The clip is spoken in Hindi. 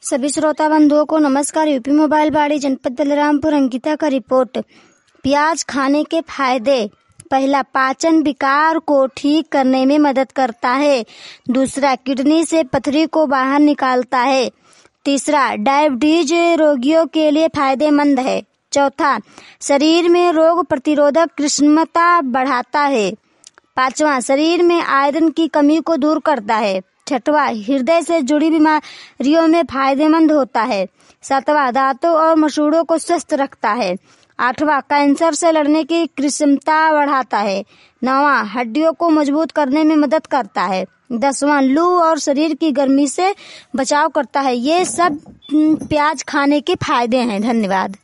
सभी श्रोता बंधुओं को नमस्कार। यूपी मोबाइल बाड़ी जनपद बलरामपुर अंकिता का रिपोर्ट। प्याज खाने के फायदे। पहला, पाचन विकार को ठीक करने में मदद करता है। दूसरा, किडनी से पथरी को बाहर निकालता है। तीसरा, डायबिटीज रोगियों के लिए फायदेमंद है। चौथा, शरीर में रोग प्रतिरोधक क्षमता बढ़ाता है। पांचवा, शरीर में आयरन की कमी को दूर करता है। छठवां, हृदय से जुड़ी बीमारियों में फायदेमंद होता है। सातवां, दांतों और मसूड़ों को स्वस्थ रखता है। आठवां, कैंसर से लड़ने की क्षमता बढ़ाता है। नौवां, हड्डियों को मजबूत करने में मदद करता है। 10वां, लू और शरीर की गर्मी से बचाव करता है। ये सब प्याज खाने के फायदे हैं। धन्यवाद।